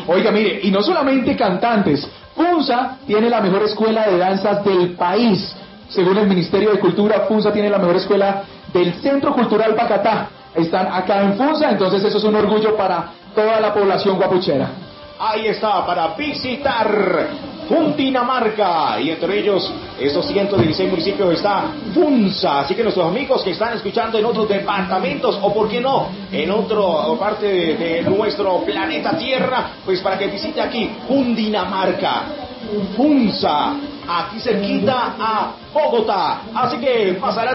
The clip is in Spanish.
Oiga, mire, y no solamente cantantes, Funza tiene la mejor escuela de danzas del país. Según el Ministerio de Cultura, Funza tiene la mejor escuela del Centro Cultural Pacatá. Están acá en Funza, entonces eso es un orgullo para toda la población guapuchera. Ahí está, para visitar Cundinamarca, y entre ellos, esos 116 municipios, está Funza. Así que nuestros amigos que están escuchando en otros departamentos, o por qué no, en otra parte de nuestro planeta Tierra, pues para que visite aquí Cundinamarca, Funza, aquí cerquita a Bogotá. Así que pasará